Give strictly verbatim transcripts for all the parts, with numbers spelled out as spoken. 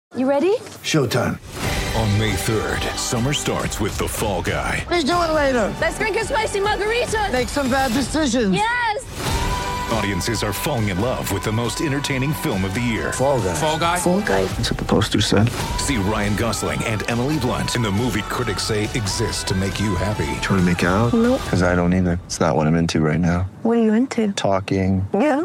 You ready? Showtime. On May third, summer starts with The Fall Guy. Let's do it later. Let's drink a spicy margarita. Make some bad decisions. Yes! Audiences are falling in love with the most entertaining film of the year. Fall Guy. Fall Guy? Fall Guy. That's what the poster said. See Ryan Gosling and Emily Blunt in the movie critics say exists to make you happy. Trying to make it out? Nope. Because I don't either. It's not what I'm into right now. What are you into? Talking. Yeah.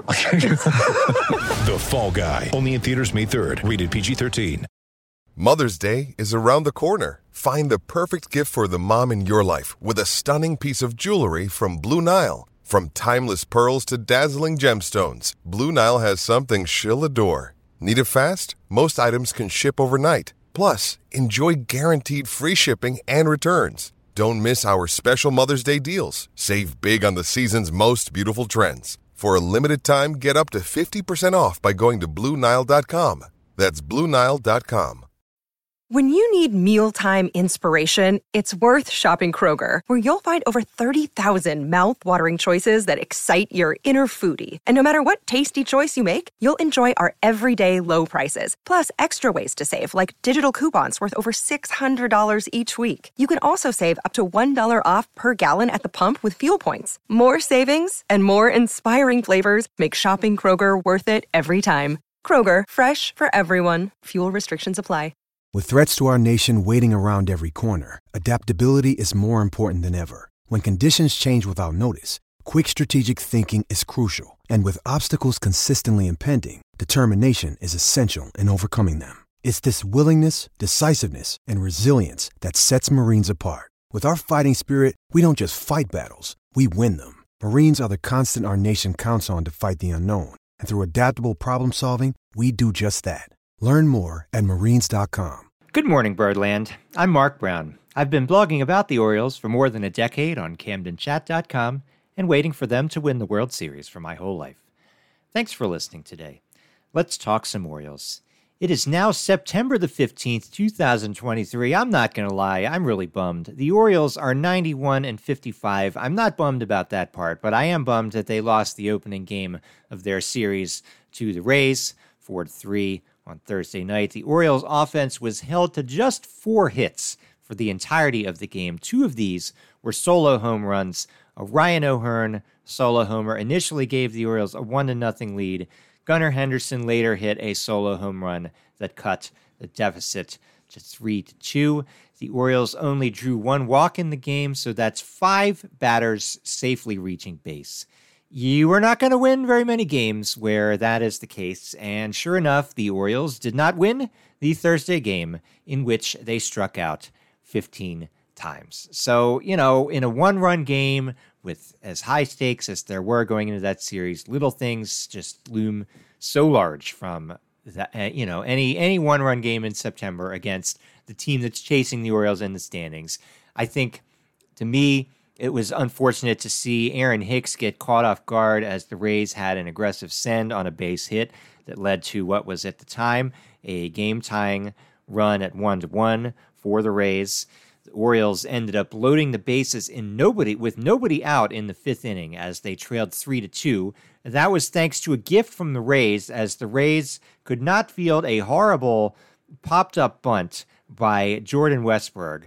The Fall Guy. Only in theaters May third. Rated P G thirteen. Mother's Day is around the corner. Find the perfect gift for the mom in your life with a stunning piece of jewelry from Blue Nile. From timeless pearls to dazzling gemstones, Blue Nile has something she'll adore. Need it fast? Most items can ship overnight. Plus, enjoy guaranteed free shipping and returns. Don't miss our special Mother's Day deals. Save big on the season's most beautiful trends. For a limited time, get up to fifty percent off by going to Blue Nile dot com. That's Blue Nile dot com. When you need mealtime inspiration, it's worth shopping Kroger, where you'll find over thirty thousand mouth-watering choices that excite your inner foodie. And no matter what tasty choice you make, you'll enjoy our everyday low prices, plus extra ways to save, like digital coupons worth over six hundred dollars each week. You can also save up to one dollar off per gallon at the pump with fuel points. More savings and more inspiring flavors make shopping Kroger worth it every time. Kroger, fresh for everyone. Fuel restrictions apply. With threats to our nation waiting around every corner, adaptability is more important than ever. When conditions change without notice, quick strategic thinking is crucial. And with obstacles consistently impending, determination is essential in overcoming them. It's this willingness, decisiveness, and resilience that sets Marines apart. With our fighting spirit, we don't just fight battles, we win them. Marines are the constant our nation counts on to fight the unknown. And through adaptable problem solving, we do just that. Learn more at marines dot com. Good morning, Birdland. I'm Mark Brown. I've been blogging about the Orioles for more than a decade on camden chat dot com and waiting for them to win the World Series for my whole life. Thanks for listening today. Let's talk some Orioles. It is now September the fifteenth, twenty twenty-three. I'm not going to lie, I'm really bummed. The Orioles are ninety-one and fifty-five. I'm not bummed about that part, but I am bummed that they lost the opening game of their series to the Rays, four to three. On Thursday night, the Orioles' offense was held to just four hits for the entirety of the game. Two of these were solo home runs. A Ryan O'Hearn solo homer initially gave the Orioles a one to nothing lead. Gunnar Henderson later hit a solo home run that cut the deficit to three to two. The Orioles only drew one walk in the game, so that's five batters safely reaching base. You are not going to win very many games where that is the case, and sure enough, the Orioles did not win the Thursday game in which they struck out fifteen times. So, you know, in a one-run game with as high stakes as there were going into that series, little things just loom so large from that, uh, you know, any any one-run game in September against the team that's chasing the Orioles in the standings. I think, to me, it was unfortunate to see Aaron Hicks get caught off guard as the Rays had an aggressive send on a base hit that led to what was at the time a game-tying run at one to one for the Rays. The Orioles ended up loading the bases in nobody with nobody out in the fifth inning as they trailed three to two. That was thanks to a gift from the Rays, as the Rays could not field a horrible popped-up bunt by Jordan Westburg.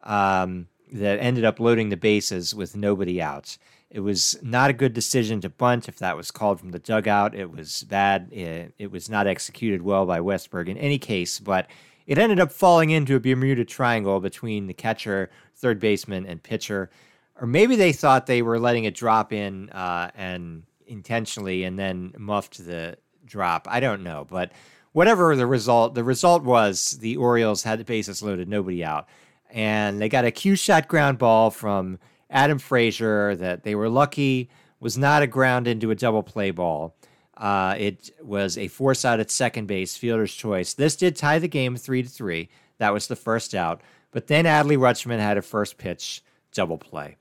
Um, that ended up loading the bases with nobody out. It was not a good decision to bunt if that was called from the dugout. It was bad. It, it was not executed well by Westburg in any case, but it ended up falling into a Bermuda Triangle between the catcher, third baseman, and pitcher. Or maybe they thought they were letting it drop in uh, and intentionally and then muffed the drop. I don't know, but whatever the result, the result was the Orioles had the bases loaded, nobody out. And they got a Q-shot ground ball from Adam Frazier that they were lucky was not a ground into a double play ball. Uh, it was a force out at second base, fielder's choice. This did tie the game three to three. That was the first out. But then Adley Rutschman had a first pitch double play.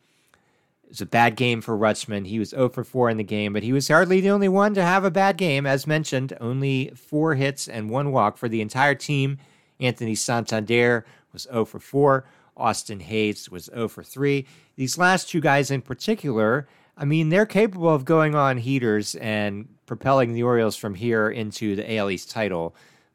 It was a bad game for Rutschman. He was zero for four in the game, but he was hardly the only one to have a bad game. As mentioned, only four hits and one walk for the entire team. Anthony Santander was zero for four. Austin Hayes was zero for three. These last two guys in particular, I mean, they're capable of going on heaters and propelling the Orioles from here into the A L East title.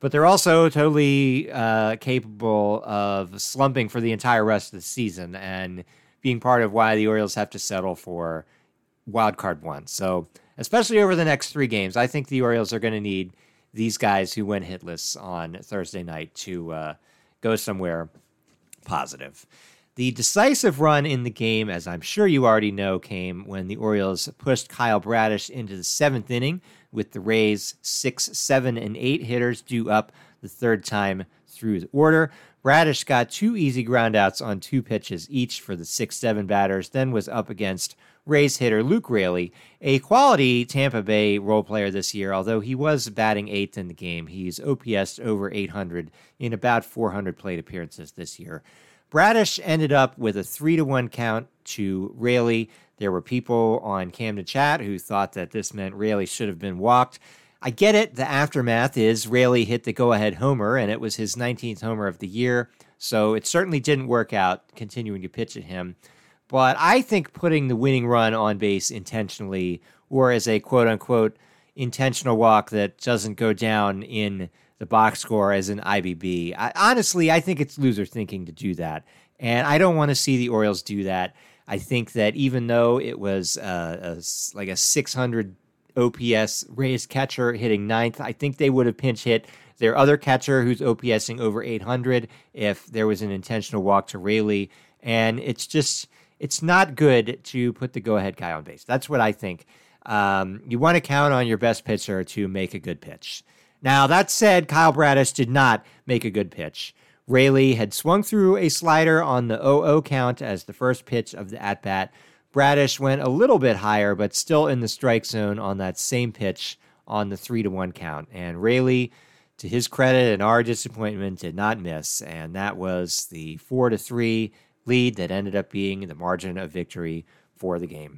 but they're also totally uh, capable of slumping for the entire rest of the season and being part of why the Orioles have to settle for wild card one. So especially over the next three games, I think the Orioles are going to need these guys who went hitless on Thursday night to uh, go somewhere positive. The decisive run in the game, as I'm sure you already know, came when the Orioles pushed Kyle Bradish into the seventh inning with the Rays' six, seven, and eight hitters due up the third time through the order. Bradish got two easy groundouts on two pitches each for the six seven batters, then was up against Rays hitter Luke Raley, a quality Tampa Bay role player this year, although he was batting eighth in the game. He's O P S over eight hundred in about four hundred plate appearances this year. Bradish ended up with a three to one count to Raley. There were people on Camden Chat who thought that this meant Raley should have been walked. I get it. The aftermath is Raley hit the go-ahead homer, and it was his nineteenth homer of the year, so it certainly didn't work out continuing to pitch at him. But I think putting the winning run on base intentionally, or as a quote-unquote intentional walk that doesn't go down in the box score as an I B B, I, honestly, I think it's loser thinking to do that. And I don't want to see the Orioles do that. I think that even though it was uh, a, like a six hundred O P S Rays catcher hitting ninth, I think they would have pinch hit their other catcher who's OPSing over eight hundred if there was an intentional walk to Raley. And it's just, it's not good to put the go-ahead guy on base. That's what I think. Um, you want to count on your best pitcher to make a good pitch. Now, that said, Kyle Bradish did not make a good pitch. Raley had swung through a slider on the oh oh count as the first pitch of the at-bat. Bradish went a little bit higher, but still in the strike zone on that same pitch on the three to one count. And Raley, to his credit and our disappointment, did not miss. And that was the four to three lead that ended up being the margin of victory for the game.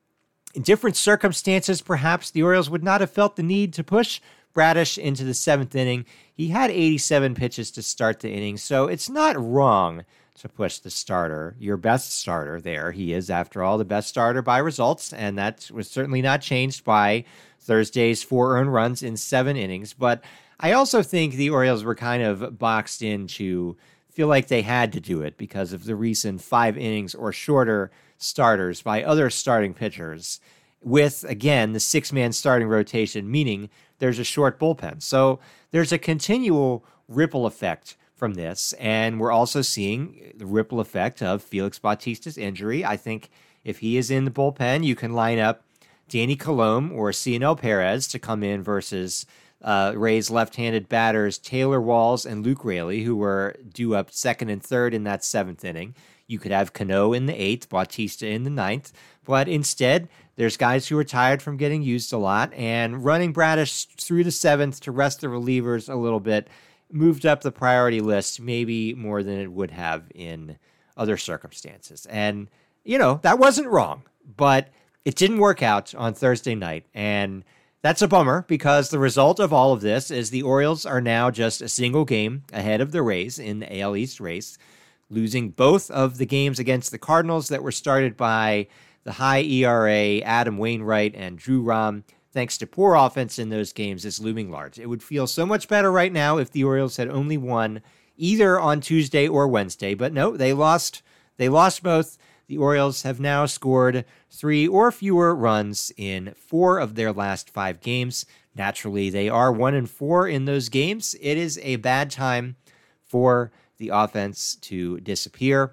In different circumstances, perhaps the Orioles would not have felt the need to push Bradish into the seventh inning. He had eighty-seven pitches to start the inning, so it's not wrong to push the starter, your best starter there. He is, after all, the best starter by results, and that was certainly not changed by Thursday's four earned runs in seven innings. But I also think the Orioles were kind of boxed in to feel like they had to do it because of the recent five innings or shorter starters by other starting pitchers with, again, the six-man starting rotation, meaning there's a short bullpen. So there's a continual ripple effect from this, and we're also seeing the ripple effect of Felix Bautista's injury. I think if he is in the bullpen, you can line up Danny Colomé or Cionel Perez to come in versus uh, Rays left-handed batters Taylor Walls and Luke Raley, who were due up second and third in that seventh inning. You could have Cano in the eighth, Bautista in the ninth, but instead there's guys who are tired from getting used a lot, and running Bradish through the seventh to rest the relievers a little bit moved up the priority list maybe more than it would have in other circumstances. And, you know, that wasn't wrong, but it didn't work out on Thursday night, and that's a bummer because the result of all of this is the Orioles are now just a single game ahead of the Rays in the A L East race, losing both of the games against the Cardinals that were started by the high E R A Adam Wainwright and Drew Rom. Thanks to poor offense in those games, is looming large. It would feel so much better right now if the Orioles had only won either on Tuesday or Wednesday, but no, they lost. They lost both. The Orioles have now scored three or fewer runs in four of their last five games. Naturally, they are one and four in those games. It is a bad time for the offense to disappear.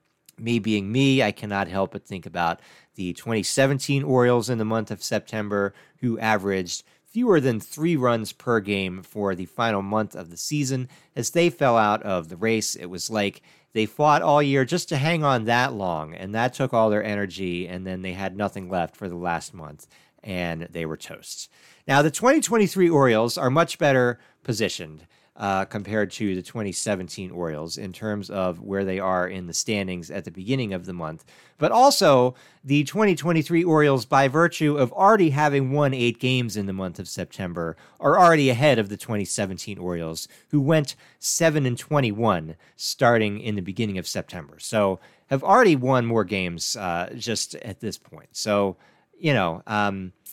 Me being me, I cannot help but think about the twenty seventeen Orioles in the month of September, who averaged fewer than three runs per game for the final month of the season. As they fell out of the race, it was like they fought all year just to hang on that long, and that took all their energy, and then they had nothing left for the last month, and they were toast. Now, the twenty twenty-three Orioles are much better positioned Uh, compared to the twenty seventeen Orioles in terms of where they are in the standings at the beginning of the month. But also, the twenty twenty-three Orioles, by virtue of already having won eight games in the month of September, are already ahead of the twenty seventeen Orioles, who went seven and twenty-one starting in the beginning of September. So have already won more games uh, just at this point. So, you know, um,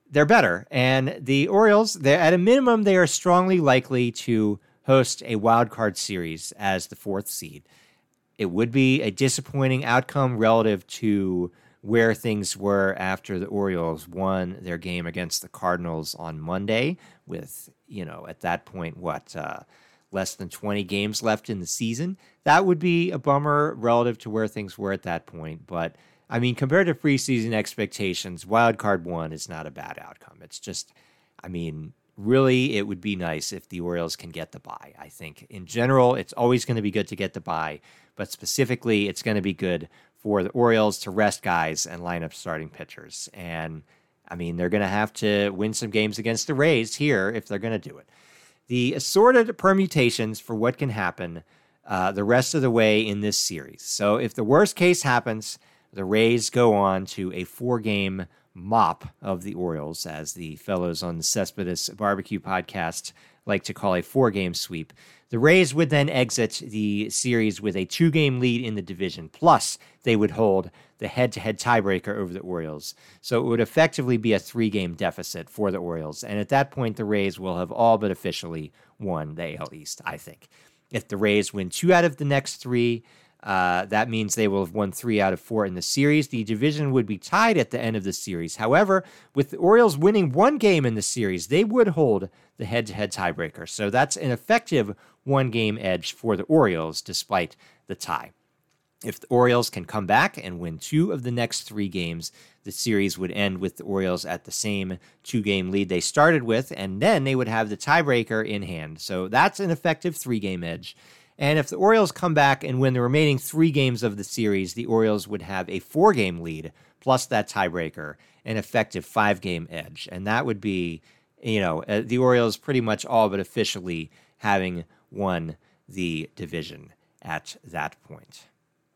they're better. And the Orioles, they're, at a minimum, they are strongly likely to host a wild card series as the fourth seed. It would be a disappointing outcome relative to where things were after the Orioles won their game against the Cardinals on Monday with, you know, at that point, what, uh, less than twenty games left in the season. That would be a bummer relative to where things were at that point. But, I mean, compared to preseason expectations, wild card one is not a bad outcome. It's just, I mean, really, it would be nice if the Orioles can get the bye. I think in general, it's always going to be good to get the bye, but specifically, it's going to be good for the Orioles to rest guys and line up starting pitchers. And, I mean, they're going to have to win some games against the Rays here if they're going to do it. The assorted permutations for what can happen uh, the rest of the way in this series. So if the worst case happens, the Rays go on to a four-game mop of the Orioles, as the fellows on the Cespedes Barbecue podcast like to call a four-game sweep. The Rays would then exit the series with a two-game lead in the division, plus they would hold the head-to-head tiebreaker over the Orioles. So it would effectively be a three-game deficit for the Orioles, and at that point, the Rays will have all but officially won the A L East, I think. If the Rays win two out of the next three, Uh, that means they will have won three out of four in the series. The division would be tied at the end of the series. However, with the Orioles winning one game in the series, they would hold the head-to-head tiebreaker. So that's an effective one-game edge for the Orioles, despite the tie. If the Orioles can come back and win two of the next three games, the series would end with the Orioles at the same two-game lead they started with, and then they would have the tiebreaker in hand. So that's an effective three-game edge. And if the Orioles come back and win the remaining three games of the series, the Orioles would have a four-game lead, plus that tiebreaker, an effective five-game edge. And that would be, you know, uh, the Orioles pretty much all but officially having won the division at that point.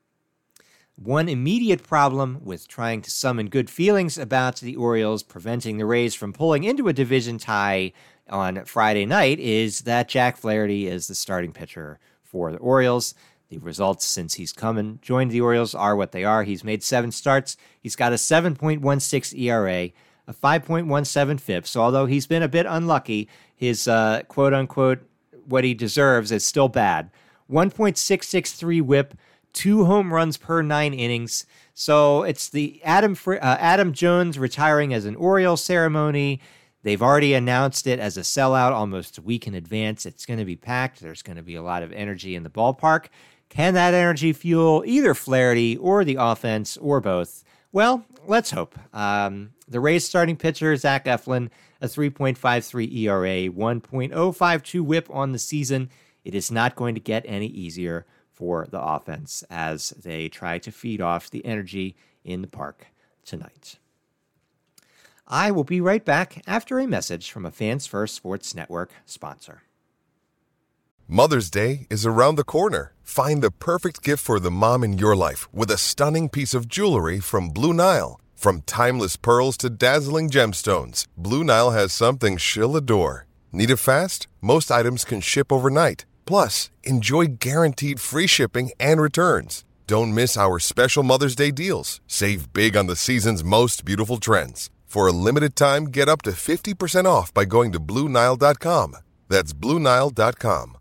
One immediate problem with trying to summon good feelings about the Orioles preventing the Rays from pulling into a division tie on Friday night is that Jack Flaherty is the starting pitcher for the Orioles. The results since he's come and joined the Orioles are what they are. He's made seven starts. He's got a seven point one six E R A, a five point one seven F I P. So although he's been a bit unlucky, his uh, quote-unquote what he deserves is still bad. one point six six three whip, two home runs per nine innings. So it's the Adam uh, Adam Jones retiring as an Oriole ceremony. They've already announced it as a sellout almost a week in advance. It's going to be packed. There's going to be a lot of energy in the ballpark. Can that energy fuel either Flaherty or the offense or both? Well, let's hope. Um, the Rays starting pitcher, Zach Eflin, a three point five three E R A, one point oh five two whip on the season. It is not going to get any easier for the offense as they try to feed off the energy in the park tonight. I will be right back after a message from a Fans First Sports Network sponsor. Mother's Day is around the corner. Find the perfect gift for the mom in your life with a stunning piece of jewelry from Blue Nile. From timeless pearls to dazzling gemstones, Blue Nile has something she'll adore. Need it fast? Most items can ship overnight. Plus, enjoy guaranteed free shipping and returns. Don't miss our special Mother's Day deals. Save big on the season's most beautiful trends. For a limited time, get up to fifty percent off by going to Blue Nile dot com. That's Blue Nile dot com.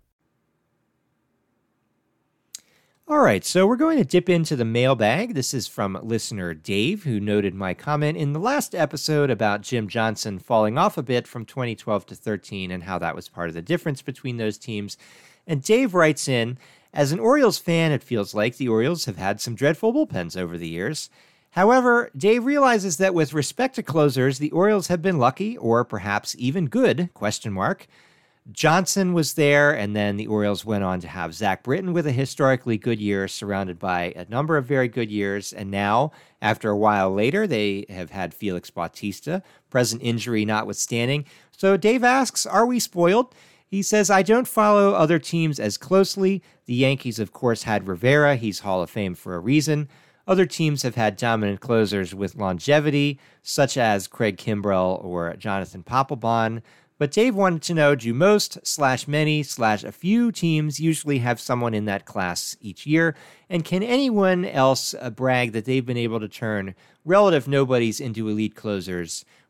All right, so we're going to dip into the mailbag. This is from listener Dave, who noted my comment in the last episode about Jim Johnson falling off a bit from twenty twelve to thirteen and how that was part of the difference between those teams. And Dave writes in, as an Orioles fan, it feels like the Orioles have had some dreadful bullpens over the years. However, Dave realizes that with respect to closers, the Orioles have been lucky, or perhaps even good, question mark. Johnson was there, and then the Orioles went on to have Zach Britton with a historically good year, surrounded by a number of very good years. And now, after a while later, they have had Felix Bautista, present injury notwithstanding. So Dave asks, are we spoiled? He says, I don't follow other teams as closely. The Yankees, of course, had Rivera. He's Hall of Fame for a reason. Other teams have had dominant closers with longevity, such as Craig Kimbrell or Jonathan Papelbon. But Dave wanted to know, do most slash many slash a few teams usually have someone in that class each year? And can anyone else uh, brag that they've been able to turn relative nobodies into elite closers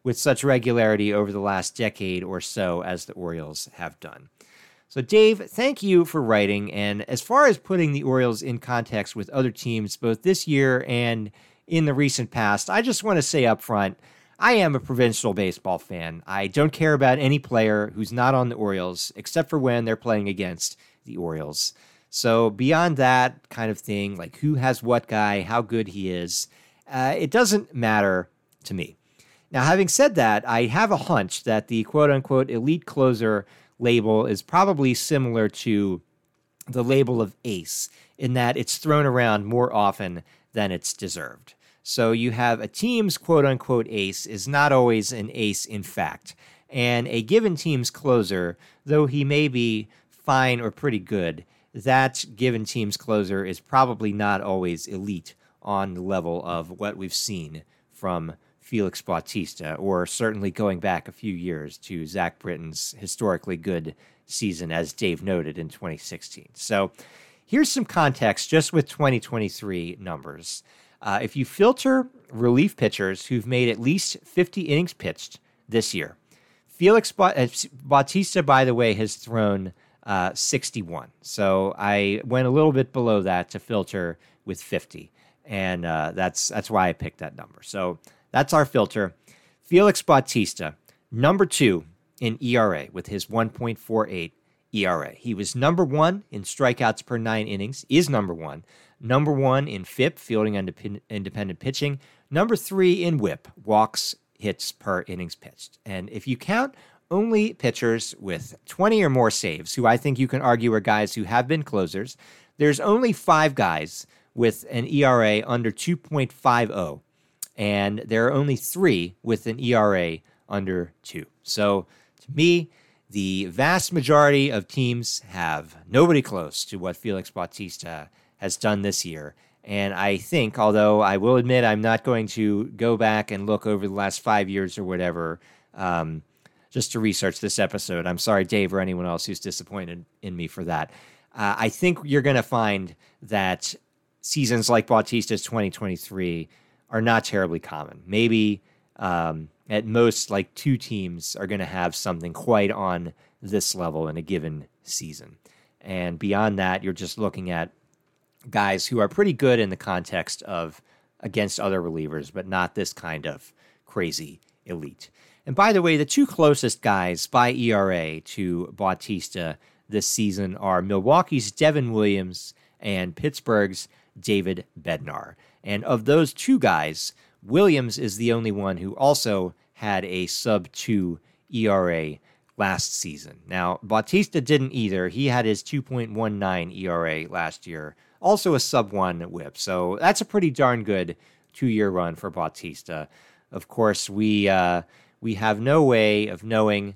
with such regularity over the last decade or so as the Orioles have done. So, Dave, thank you for writing. And as far as putting the Orioles in context with other teams, both this year and in the recent past, I just want to say up front, I am a provincial baseball fan. I don't care about any player who's not on the Orioles, except for when they're playing against the Orioles. So beyond that kind of thing, like who has what guy, how good he is, uh, it doesn't matter to me. Now, having said that, I have a hunch that the quote-unquote elite closer label is probably similar to the label of ace in that it's thrown around more often than it's deserved. So you have a team's quote-unquote ace is not always an ace in fact, and a given team's closer, though he may be fine or pretty good, that given team's closer is probably not always elite on the level of what we've seen from Felix Bautista, or certainly going back a few years to Zach Britton's historically good season, as Dave noted, in twenty sixteen. So here's some context just with twenty twenty-three numbers. Uh, if you filter relief pitchers who've made at least fifty innings pitched this year, Felix Bautista, by the way, has thrown uh, sixty-one. So I went a little bit below that to filter with fifty, and uh, that's that's why I picked that number. So that's our filter. Felix Bautista, number two in E R A with his one point four eight E R A. He was number one in strikeouts per nine innings, is number one. Number one in F I P, fielding independent pitching. Number three in whip, walks, hits per innings pitched. And if you count only pitchers with twenty or more saves, who I think you can argue are guys who have been closers, there's only five guys with an E R A under two point five oh. And there are only three with an E R A under two. So to me, the vast majority of teams have nobody close to what Felix Bautista has done this year. And I think, although I will admit I'm not going to go back and look over the last five years or whatever, um, just to research this episode. I'm sorry, Dave, or anyone else who's disappointed in me for that. Uh, I think you're going to find that seasons like Bautista's twenty twenty-three are not terribly common. Maybe um, at most, like two teams are going to have something quite on this level in a given season. And beyond that, you're just looking at guys who are pretty good in the context of against other relievers, but not this kind of crazy elite. And by the way, the two closest guys by E R A to Bautista this season are Milwaukee's Devin Williams and Pittsburgh's David Bednar. And of those two guys, Williams is the only one who also had a sub two E R A last season. Now, Bautista didn't either. He had his two point one nine E R A last year, also a sub one whip. So that's a pretty darn good two-year run for Bautista. Of course, we uh, we have no way of knowing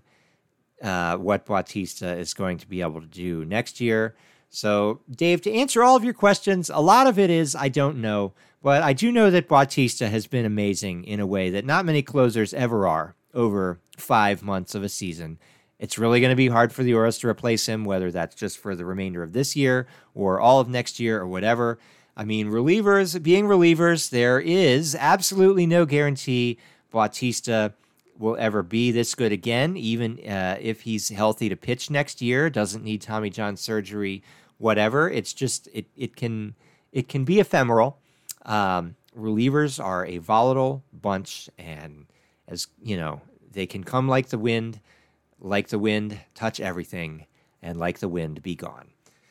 uh, what Bautista is going to be able to do next year. So, Dave, to answer all of your questions, a lot of it is I don't know, but I do know that Bautista has been amazing in a way that not many closers ever are over five months of a season. It's really going to be hard for the Orioles to replace him, whether that's just for the remainder of this year or all of next year or whatever. I mean, relievers, being relievers, there is absolutely no guarantee Bautista will ever be this good again, even uh, if he's healthy to pitch next year, doesn't need Tommy John surgery, whatever. It's just, it it can it can be ephemeral. Um, relievers are a volatile bunch, and as you know, they can come like the wind, like the wind, touch everything, and like the wind, be gone.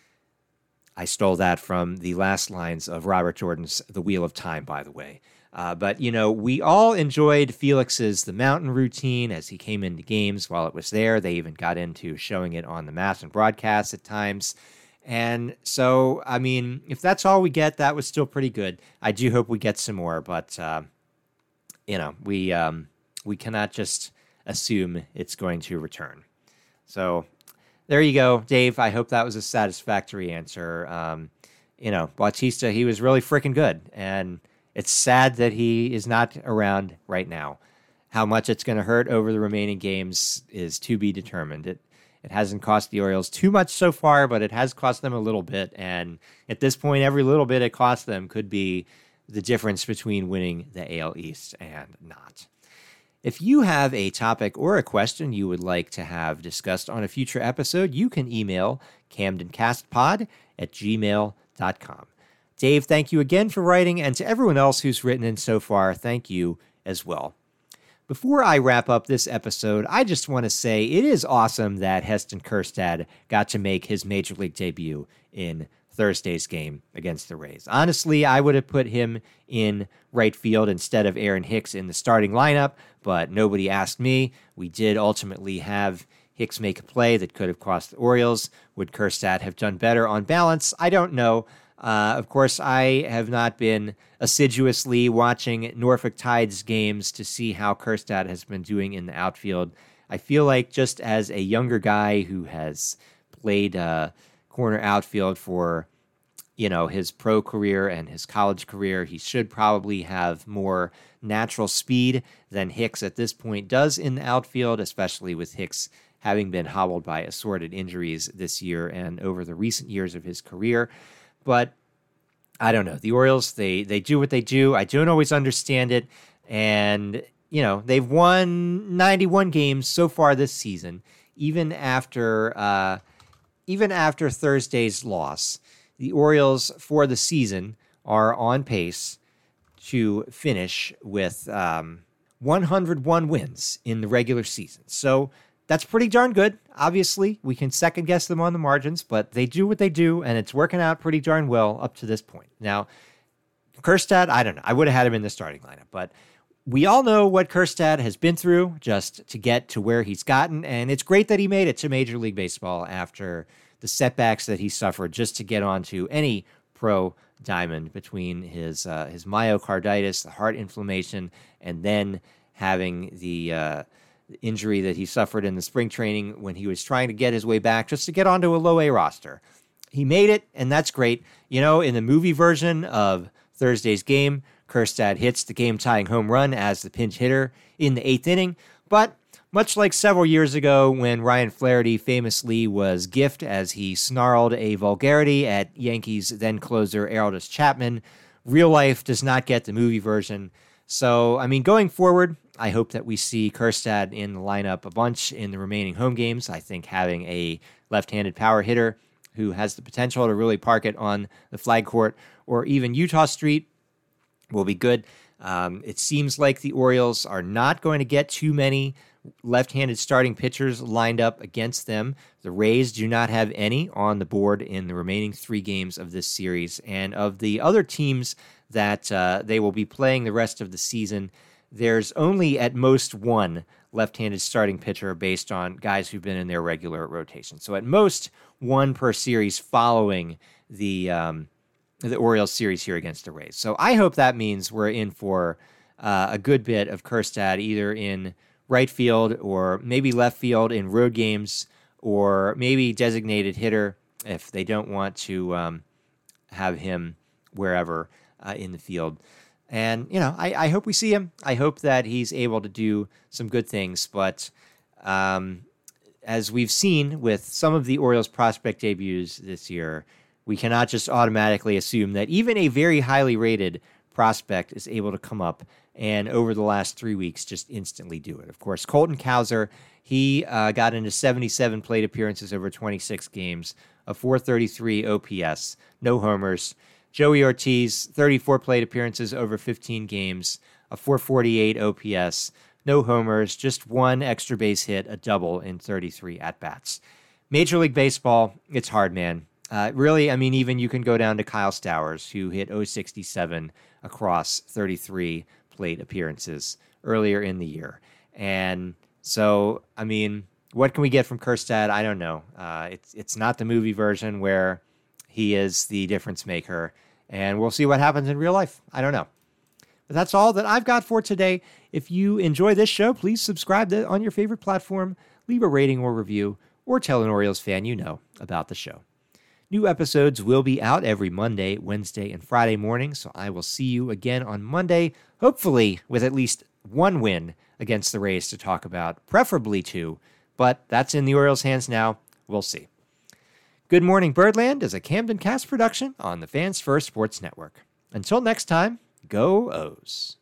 I stole that from the last lines of Robert Jordan's The Wheel of Time, by the way. Uh, but, you know, we all enjoyed Felix's The Mountain routine as he came into games while it was there. They even got into showing it on the MASN broadcast at times. And so, I mean, if that's all we get, that was still pretty good. I do hope we get some more, but, uh, you know, we um, we cannot just assume it's going to return. So there you go, Dave. I hope that was a satisfactory answer. Um, you know, Bautista, he was really freaking good, and it's sad that he is not around right now. How much it's going to hurt over the remaining games is to be determined. It it hasn't cost the Orioles too much so far, but it has cost them a little bit. And at this point, every little bit it cost them could be the difference between winning the A L East and not. If you have a topic or a question you would like to have discussed on a future episode, you can email camdencastpod at gmail dot com. Dave, thank you again for writing, and to everyone else who's written in so far, thank you as well. Before I wrap up this episode, I just want to say it is awesome that Heston Kjerstad got to make his Major League debut in Thursday's game against the Rays. Honestly, I would have put him in right field instead of Aaron Hicks in the starting lineup, but nobody asked me. We did ultimately have Hicks make a play that could have cost the Orioles. Would Kjerstad have done better on balance? I don't know. Uh, of course, I have not been assiduously watching Norfolk Tides games to see how Kjerstad has been doing in the outfield. I feel like just as a younger guy who has played uh, corner outfield for, you know, his pro career and his college career, he should probably have more natural speed than Hicks at this point does in the outfield, especially with Hicks having been hobbled by assorted injuries this year and over the recent years of his career. But I don't know. The Orioles, they they do what they do. I don't always understand it. And, you know, they've won ninety-one games so far this season, even after uh, even after Thursday's loss. The Orioles for the season are on pace to finish with um, one hundred one wins in the regular season. So that's pretty darn good. Obviously, we can second guess them on the margins, but they do what they do, and it's working out pretty darn well up to this point. Now, Kjerstad, I don't know. I would have had him in the starting lineup, but we all know what Kjerstad has been through just to get to where he's gotten, and it's great that he made it to Major League Baseball after the setbacks that he suffered just to get onto any pro diamond between his uh, his myocarditis, the heart inflammation, and then having the uh, injury that he suffered in the spring training when he was trying to get his way back just to get onto a low-A roster. He made it, and that's great. You know, in the movie version of Thursday's game, Kjerstad hits the game-tying home run as the pinch hitter in the eighth inning, but much like several years ago when Ryan Flaherty famously was gift as he snarled a vulgarity at Yankees then-closer Aroldis Chapman, real life does not get the movie version. So, I mean, going forward, I hope that we see Kjerstad in the lineup a bunch in the remaining home games. I think having a left-handed power hitter who has the potential to really park it on the flag court or even Utah Street will be good. Um, it seems like the Orioles are not going to get too many left-handed starting pitchers lined up against them. The Rays do not have any on the board in the remaining three games of this series. And of the other teams that uh, they will be playing the rest of the season, there's only at most one left-handed starting pitcher based on guys who've been in their regular rotation. So at most one per series following the um, the Orioles series here against the Rays. So I hope that means we're in for uh, a good bit of Kjerstad either in right field or maybe left field in road games or maybe designated hitter if they don't want to um, have him wherever uh, in the field. And, you know, I, I hope we see him. I hope that he's able to do some good things. But um, as we've seen with some of the Orioles prospect debuts this year, we cannot just automatically assume that even a very highly rated prospect is able to come up and over the last three weeks just instantly do it. Of course, Colton Cowser, he uh, got into seventy-seven plate appearances over twenty-six games, a four thirty-three O P S, no homers. Joey Ortiz, thirty-four plate appearances over fifteen games, a four forty-eight O P S, no homers, just one extra base hit, a double in thirty-three at-bats. Major League Baseball, it's hard, man. Uh, really, I mean, even you can go down to Kyle Stowers, who hit oh sixty-seven across thirty-three plate appearances earlier in the year. And so, I mean, what can we get from Kjerstad? I don't know. Uh, it's it's not the movie version where he is the difference maker, and we'll see what happens in real life. I don't know. But that's all that I've got for today. If you enjoy this show, please subscribe to, on your favorite platform, leave a rating or review, or tell an Orioles fan you know about the show. New episodes will be out every Monday, Wednesday, and Friday morning, so I will see you again on Monday, hopefully with at least one win against the Rays to talk about, preferably two, but that's in the Orioles' hands now. We'll see. Good Morning Birdland is a Camden Cast production on the Fans First Sports Network. Until next time, go O's.